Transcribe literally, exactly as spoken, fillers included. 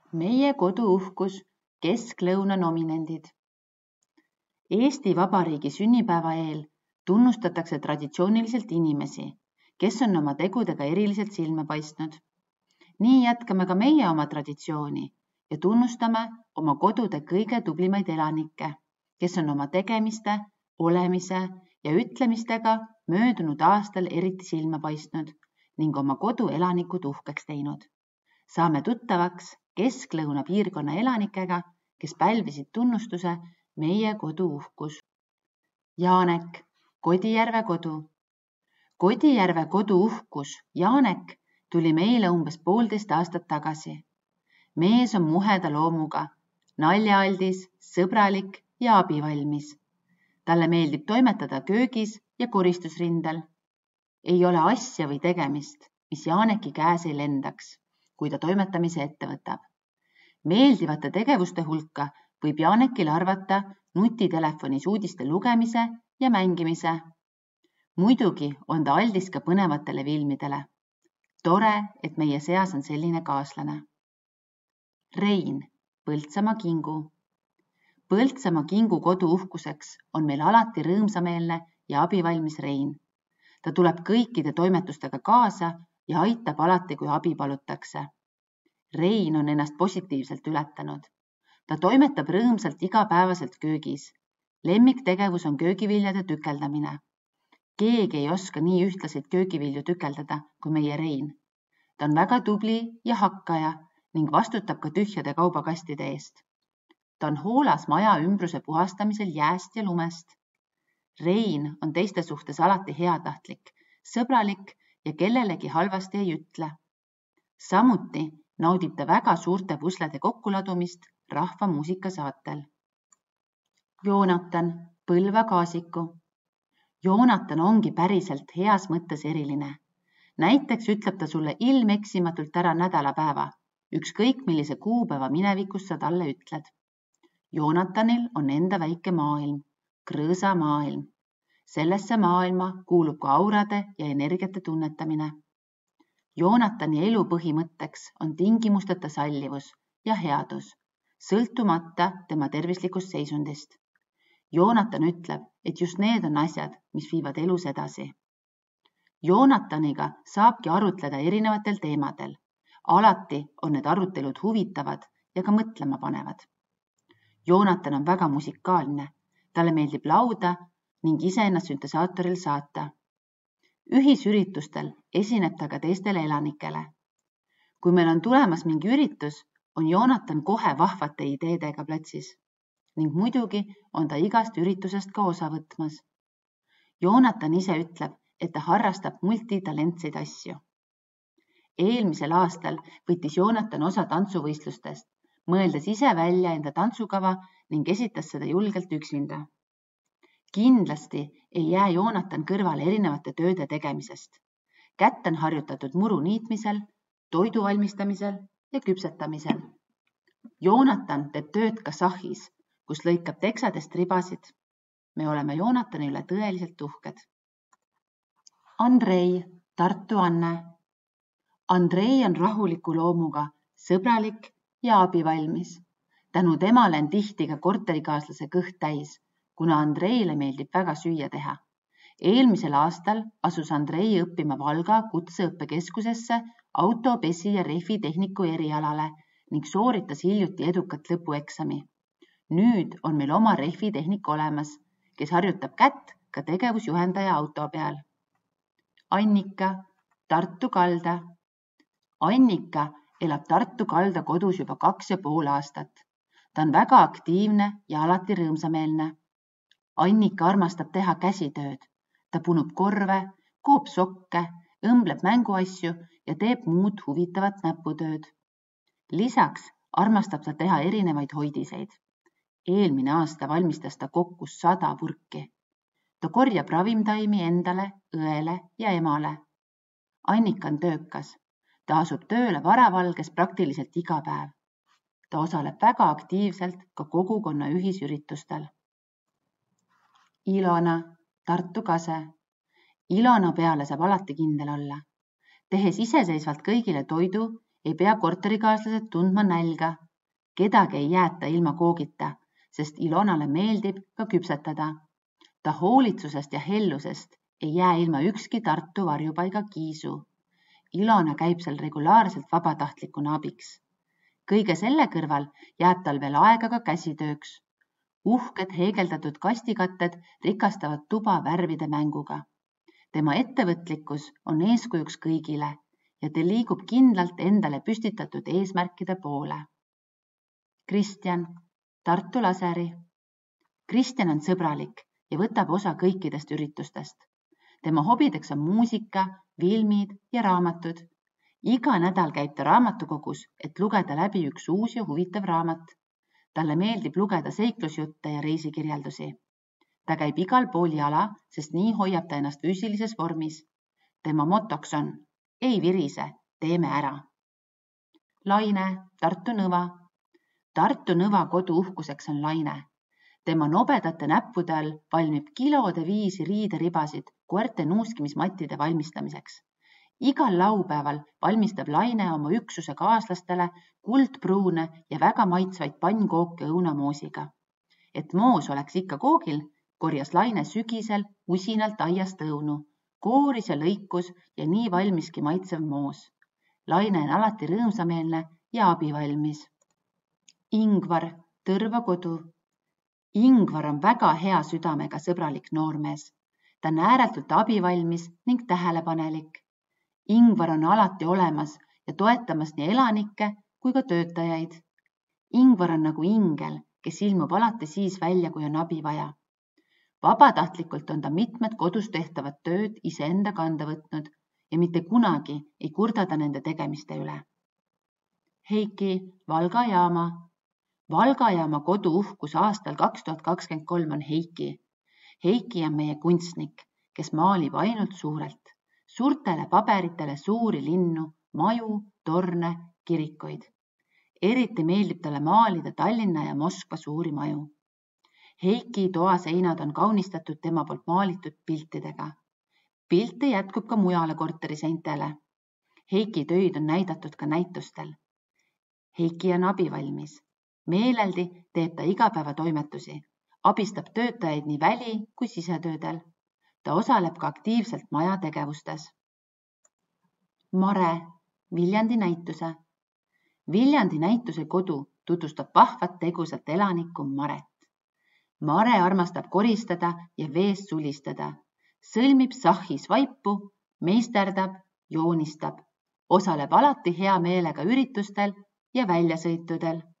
Meie kodu uhkus, kesklõuna nominendid. Eesti Vabariigi sünnipäeva eel tunnustatakse traditsiooniliselt inimesi, kes on oma tegudega eriliselt silma paistnud. Nii jätkame ka meie oma traditsiooni ja tunnustame oma kodude kõige tublimaid elanikke, kes on oma tegemiste, olemise ja ütlemistega möödunud aastal eriti silma paistnud ning oma kodu elanikud uhkeks teinud. Saame tuttavaks kesklõuna piirkonna elanikega, kes pälvisid tunnustuse meie kodu uhkus. Jaanek, Kodijärve kodu. Kodijärve kodu uhkus, Jaanek, tuli meile umbes poolteist aastat tagasi. Mees on muheda loomuga, naljaaldis, sõbralik ja abivalmis. Talle meeldib toimetada köögis ja koristusrindel. Ei ole asja või tegemist, mis Jaaneki käes ei lendaks, kui ta toimetamise ette võtab. Meeldivate tegevuste hulka võib Jaanekil arvata nutitelefonis uudiste lugemise ja mängimise. Muidugi on ta aldis ka põnevatele filmidele. Tore, et meie seas on selline kaaslane. Rein, Põltsamaa kingu. Põltsamaa kingu kodu uhkuseks on meil alati rõõmsameelne ja abivalmis Rein. Ta tuleb kõikide toimetustega kaasa ja aitab alati, kui abi palutakse. Rein on ennast positiivselt ületanud. Ta toimetab rõõmsalt igapäevaselt köögis. Lemmiktegevus on köögiviljade tükeldamine. Keegi ei oska nii ühtlaseid köögivilju tükeldada kui meie Rein. Ta on väga tubli ja hakkaja ning vastutab ka tühjade kaubakastide eest. Ta on hoolas maja ümbruse puhastamisel jääst ja lumest. Rein on teiste suhtes alati heatahtlik, sõbralik ja kellelegi halvasti ei ütle. Samuti naudib ta väga suurte puslede kokkuladumist rahva muusikasaatel. Joonatan, Põlva kaasiku. Joonatan ongi päriselt heas mõttes eriline. Näiteks ütleb ta sulle ilmeksimatult ära nädalapäeva, ükskõik millise kuupäeva minevikus sa talle ütled. Joonatanil on enda väike maailm, Krõõsa maailm. Sellesse maailma kuulub ka aurade ja energiate tunnetamine. Joonatani elu põhimõtteks on tingimusteta sallivus ja headus, sõltumata tema tervislikust seisundist. Joonatan ütleb, et just need on asjad, mis viivad elus edasi. Joonataniga saabki arutleda erinevatel teemadel. Alati on need arutelud huvitavad ja ka mõtlema panevad. Joonatan on väga musikaalne. Talle meeldib lauda ning iseennast süntesaatoril saata. Ühisüritustel esineb ta ka teistele elanikele. Kui meil on tulemas mingi üritus, on Joonatan kohe vahvate ideedega platsis. Ning muidugi on ta igast üritusest ka osa võtmas. Joonatan ise ütleb, et ta harrastab multitalentseid asju. Eelmisel aastal võttis Joonatan osa tantsuvõistlustest, mõeldes ise välja enda tantsukava ning esitas seda julgelt üksinda. Kindlasti ei jää Joonatan kõrvale erinevate tööde tegemisest. Kätt on harjutatud muru niitmisel, toidu valmistamisel ja küpsetamisel. Joonatan teeb tööd ka sahis, kus lõikab teksadest ribasid. Me oleme Joonatani üle tõeliselt uhked. Andrei, Tartu Anne. Andrei on rahuliku loomuga, sõbralik ja abivalmis. Tänu temale on tihti ka korterikaaslase kõht täis, kuna Andreile meeldib väga süüa teha. Eelmisel aastal asus Andrei õppima Valga kutseõppekeskusesse autopesi ja rehvitehniku erialale ning sooritas hiljuti edukat lõpueksami. Nüüd on meil oma rehvitehnik olemas, kes harjutab kätt ka tegevusjuhendaja auto peal. Annika, Tartu kalda. Annika elab Tartu kalda kodus juba kaks ja pool aastat. Ta on väga aktiivne ja alati rõõmsameelne. Annika armastab teha käsitööd. Ta punub korve, koob sokke, õmbleb mänguasju ja teeb muud huvitavat näputööd. Lisaks armastab ta teha erinevaid hoidiseid. Eelmine aasta valmistas ta kokku sada purki. Ta korjab ravimtaimi endale, õele ja emale. Annika on töökas. Ta asub tööle varavalges praktiliselt iga päev. Ta osaleb väga aktiivselt ka kogukonna ühisüritustel. Ilona, Tartu Kase. Ilona peale saab alati kindel olla. Tehes iseseisvalt kõigile toidu ei pea korterikaaslased tundma nälga. Kedagi ei jäeta ilma koogita, sest Ilonale meeldib ka küpsetada. Ta hoolitsusest ja hellusest ei jää ilma ükski Tartu varjupaiga kiisu. Ilona käib seal regulaarselt vabatahtlikuna abiks. Kõige selle kõrval jääb tal veel aega ka käsitööks. Uhked heegeldatud kastikatted rikastavad tuba värvide mänguga. Tema ettevõtlikkus on eeskujuks kõigile ja ta liigub kindlalt endale püstitatud eesmärkide poole. Kristjan, Tartu Laseri. Kristjan on sõbralik ja võtab osa kõikidest üritustest. Tema hobideks on muusika, filmid ja raamatud. Iga nädal käib ta raamatukogus, et lugeda läbi üks uus ja huvitav raamat. Talle meeldib lugeda seiklusjutte ja reisikirjeldusi. Ta käib igal pool jala, sest nii hoiab ta ennast füüsilises vormis. Tema motoks on: ei virise, teeme ära. Laine, Tartu Nõva. Tartu Nõva kodu uhkuseks on Laine. Tema nobedate näppude all valmib kilode viisi riideribasid koerte nuuskimismattide valmistamiseks. Igal laupäeval valmistab Laine oma üksuse kaaslastele kuldpruune ja väga maitsvaid pannkooke õunamoosiga. Et moos oleks ikka koogil, korjas Laine sügisel usinalt aiast õunu, kooris ja lõikus ja nii valmiski maitsev moos. Laine on alati rõõmsameelne ja abivalmis. Ingvar, Tõrva kodu. Ingvar on väga hea südamega sõbralik noormees. Ta on ääretult abivalmis ning tähelepanelik. Ingvar on alati olemas ja toetamas nii elanikke kui ka töötajaid. Ingvar on nagu ingel, kes ilmub alati siis välja, kui on abi vaja. Vabatahtlikult on ta mitmed kodus tehtavat tööd iseenda kanda võtnud ja mitte kunagi ei kurda ta nende tegemiste üle. Heiki, Valga jaama. Valga jaama kodu uhkus aastal kaks tuhat kakskümmend kolm on Heiki. Heiki on meie kunstnik, kes maalib ainult suurelt. Suurtele paberitele suuri linnu, maju, torne, kirikuid. Eriti meeldib talle maalida Tallinna ja Moskva suuri maju. Heiki toaseinad on kaunistatud tema poolt maalitud piltidega. Pilte jätkub ka mujale korteriseintele. Heiki töid on näidatud ka näitustel. Heiki on abivalmis. Meeleldi teeb ta igapäevatoimetusi. Abistab töötajaid nii väli kui sisetöödel. Ta osaleb ka aktiivselt maja tegevustes. Mare, Viljandi näituse. Viljandi näituse kodu tutvustab vahvat tegusat elanikku Maret. Mare armastab koristada ja veest sulistada. Sõlmib sahhis vaipu, meisterdab, joonistab. Osaleb alati hea meelega üritustel ja väljasõitudel.